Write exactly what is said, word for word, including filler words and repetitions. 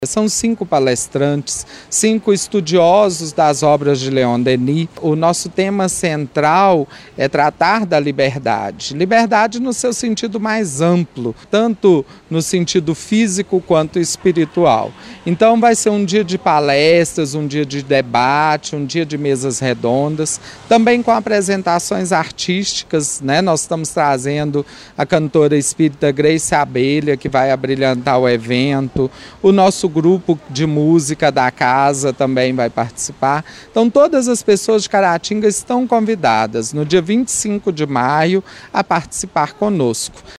São cinco palestrantes, cinco estudiosos das obras de Leon Denis. O nosso tema central é tratar da liberdade. Liberdade no seu sentido mais amplo, tanto no sentido físico quanto espiritual. Então vai ser um dia de palestras, um dia de debate, um dia de mesas redondas, também com apresentações artísticas, né? Nós estamos trazendo a cantora espírita Grace Abelha, que vai abrilhantar o evento, o nosso grupo de música da casa também vai participar. Então todas as pessoas de Caratinga estão convidadas no dia vinte e cinco de maio a participar conosco.